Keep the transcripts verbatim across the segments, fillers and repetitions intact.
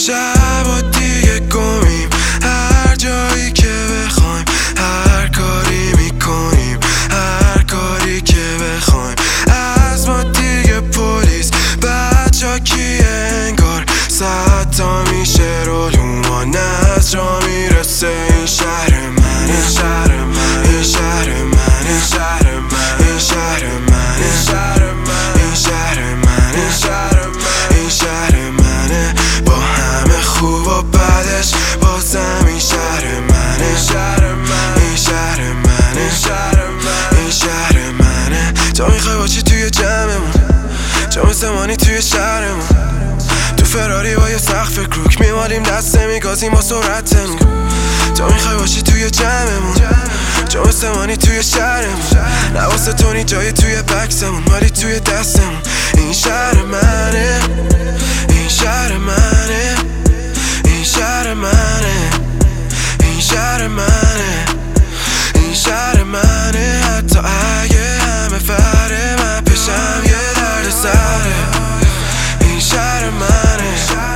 شب و دیگه گمیم هر جایی که بخوایم، هر کاری میکنیم هر کاری که بخوایم. از ما دیگه پلیس بچا کیه انگار صد تا میشه رولومان از جا میرسه. این شهر منه، این شهر منه، این شهر منه، این شهر منه، این شهر منه، این شهر منه، این شهر منه، این شهر منه، این شهر منه. با همه خوب و بدش بازم این شهر منه، این شهر منه، این شهر منه، این شهر منه، این شهر منه. تو میخوای باشی توی جمعمون، جام زمانی توی شهرمون، تو فراری با یه سقف کروک میمالیم دسته میگازیم با سرعتمون. تو میخوای باشی توی جمعمون، جام زمانی توی شهرمون، نواسه تونی جایی توی بکسمون مالی توی دستمون. این شهر منه، این شهر منه، این شهر منه، این شهر منه، این شهر منه. حتی اگه همه فره من پیشم یه درد سره. این شهر منه،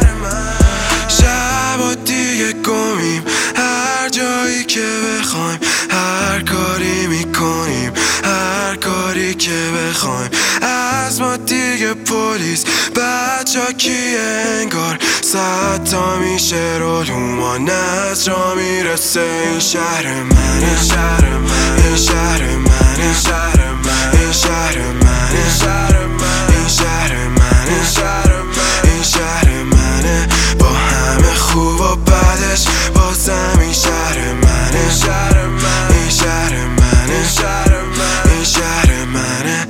شب و دیگه گمیم هر جایی که بخوایم، هر کاری میکنیم هر کاری که بخوایم. از ما دیگه پلیس بچا کیه انگار صد تا میشه رولومان از جا میرسه. این شهر منه، این شهر منه، این شهر منه، این شهر منه، این شهر منه، این شهر منه، این شهر منه، این شهر منه، این شهر منه. با همه خوب و بدش بازم این شهر منه، این شهر منه، این شهر منه، این شهر منه، این شهر منه.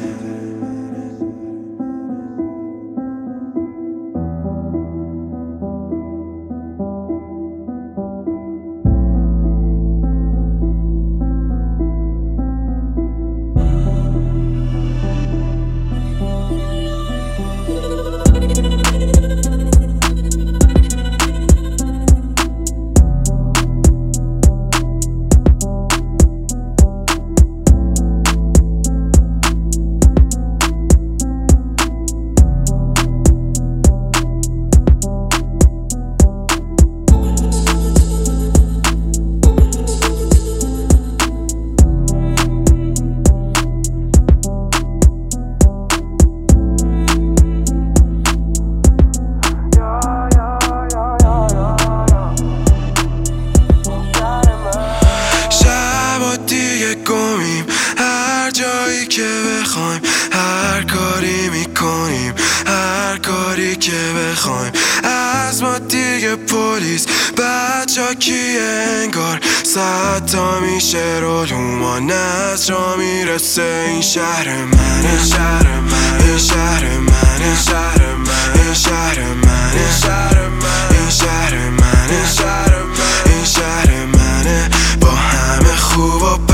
گمیم هر جایی که بخوایم، هر کاری میکنیم هر کاری که بخوایم. از ما دیگه پلیس بچا کیه انگار صد تا میشه رولومان از جا میرسه. این شهر منه، این شهر منه، این شهر منه، این شهر منه، این شهر منه، این شهر منه، این شهر منه، این شهر منه، این شهر منه. با همه خوب و